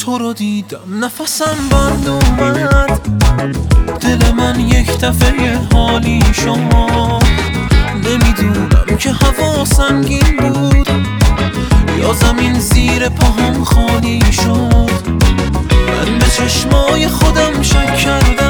تو رو دیدم نفسم بند اومد، دل من یک دفعه حالی شد. نمیدونم که هوا سنگین بود یا زمین زیر پاهم خالی شد. من به چشمای خودم شک کردم،